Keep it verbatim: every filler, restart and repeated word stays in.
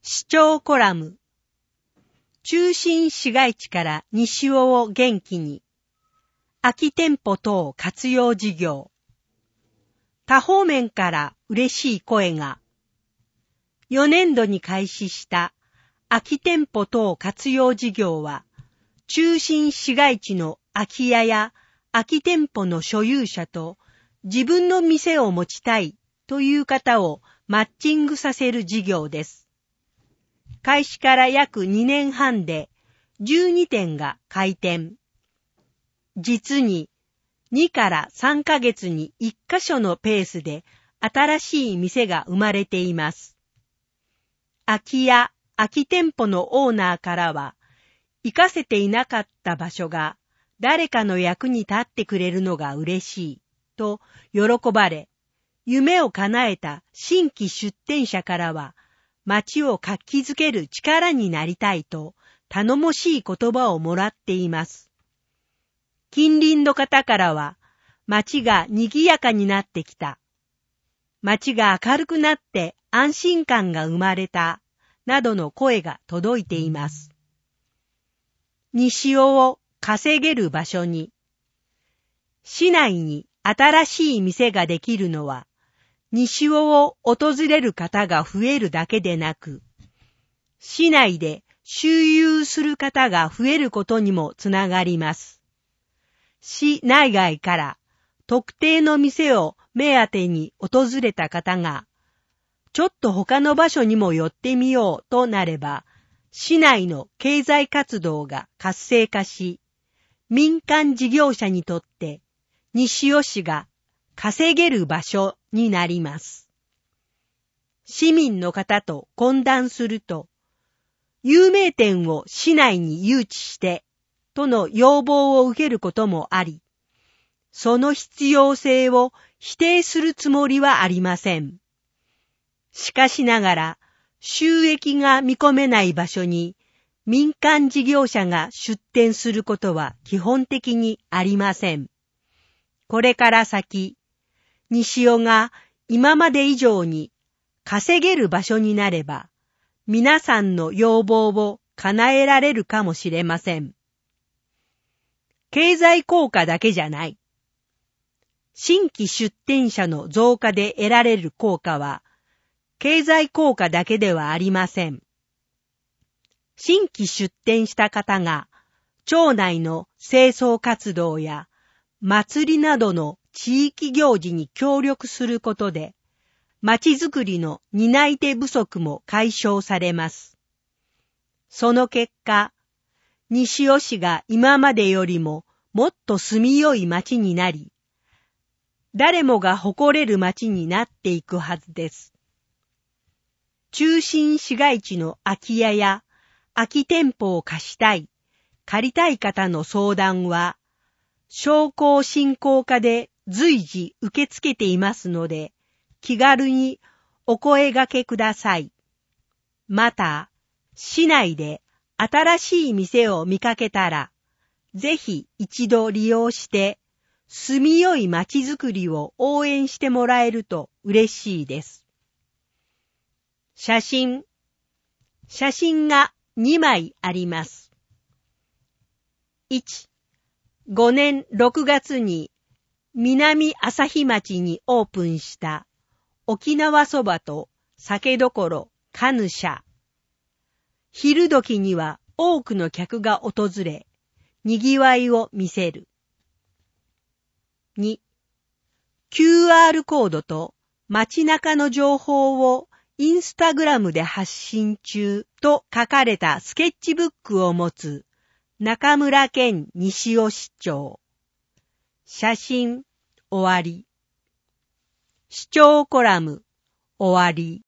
市長コラム。中心市街地から西尾を元気に。空き店舗等活用事業。多方面から嬉しい声が。よねんどに開始した空き店舗等活用事業は、中心市街地の空き家や空き店舗の所有者と自分の店を持ちたいという方をマッチングさせる事業です。開始から約にねんはんでじゅうにてんが開店。実ににからさんかげつにいっかしょのペースで新しい店が生まれています。空き家、空き店舗のオーナーからは、活かせていなかった場所が誰かの役に立ってくれるのが嬉しいと喜ばれ、夢を叶えた新規出店者からは、街を活気づける力になりたいと頼もしい言葉をもらっています。近隣の方からは、街が賑やかになってきた。街が明るくなって安心感が生まれた。などの声が届いています。西尾を稼げる場所に。市内に新しい店ができるのは、西尾を訪れる方が増えるだけでなく、市内で周遊する方が増えることにもつながります。市内外から特定の店を目当てに訪れた方が、ちょっと他の場所にも寄ってみようとなれば、市内の経済活動が活性化し、民間事業者にとって西尾市が稼げる場所になります。市民の方と懇談すると、有名店を市内に誘致してとの要望を受けることもあり、その必要性を否定するつもりはありません。しかしながら、収益が見込めない場所に民間事業者が出店することは基本的にありません。これから先、西尾が今まで以上に稼げる場所になれば、皆さんの要望を叶えられるかもしれません。経済効果だけじゃない。新規出店者の増加で得られる効果は、経済効果だけではありません。新規出店した方が、町内の清掃活動や祭りなどの地域行事に協力することで、町づくりの担い手不足も解消されます。その結果、西尾市が今までよりももっと住みよい町になり、誰もが誇れる町になっていくはずです。中心市街地の空き家や空き店舗を貸したい、借りたい方の相談は、商工振興課で随時受け付けていますので、気軽にお声掛けください。また、市内で新しい店を見かけたら、ぜひ一度利用して、住みよい街づくりを応援してもらえると嬉しいです。写真。写真がにまいあります。いち、ごねんろくがつに南朝日町にオープンした沖縄そばと酒どころカヌシャ。昼時には多くの客が訪れ、にぎわいを見せる。に、キューアール コードと街中の情報をインスタグラムで発信中と書かれたスケッチブックを持つ中村健西尾市長。写真終わり。市長コラム終わり。